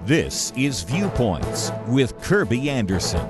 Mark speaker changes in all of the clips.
Speaker 1: This is Viewpoints with Kirby Anderson.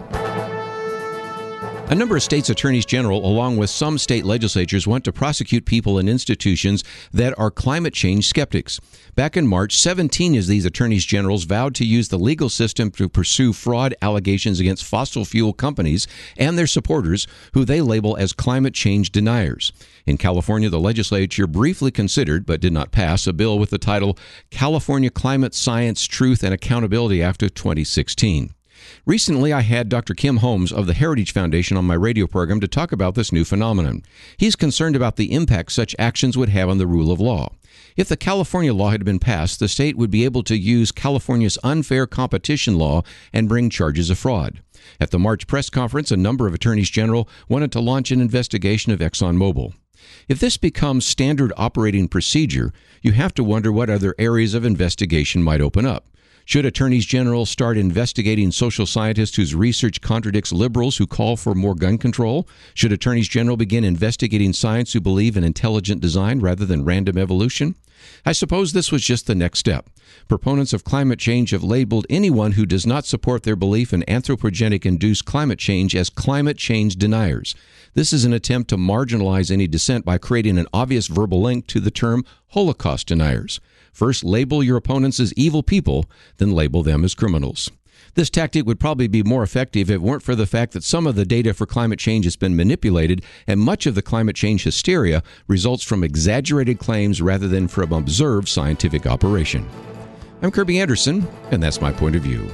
Speaker 2: A number of states' attorneys general, along with some state legislatures, want to prosecute people and institutions that are climate change skeptics. Back in March, 17 of these attorneys generals vowed to use the legal system to pursue fraud allegations against fossil fuel companies and their supporters, who they label as climate change deniers. In California, the legislature briefly considered, but did not pass, a bill with the title California Climate Science, Truth, and Accountability Act of 2016. Recently, I had Dr. Kim Holmes of the Heritage Foundation on my radio program to talk about this new phenomenon. He's concerned about the impact such actions would have on the rule of law. If the California law had been passed, the state would be able to use California's unfair competition law and bring charges of fraud. At the March press conference, a number of attorneys general wanted to launch an investigation of ExxonMobil. If this becomes standard operating procedure, you have to wonder what other areas of investigation might open up. Should attorneys general start investigating social scientists whose research contradicts liberals who call for more gun control? Should attorneys general begin investigating science who believe in intelligent design rather than random evolution? I suppose this was just the next step. Proponents of climate change have labeled anyone who does not support their belief in anthropogenic-induced climate change as climate change deniers. This is an attempt to marginalize any dissent by creating an obvious verbal link to the term Holocaust deniers. First, label your opponents as evil people, then label them as criminals. This tactic would probably be more effective if it weren't for the fact that some of the data for climate change has been manipulated, and much of the climate change hysteria results from exaggerated claims rather than from observed scientific operation. I'm Kirby Anderson, and that's my point of view.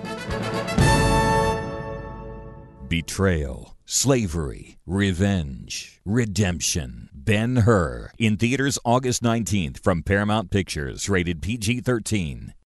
Speaker 1: Betrayal, slavery, revenge, redemption. Ben-Hur in theaters August 19th from Paramount Pictures, rated PG-13.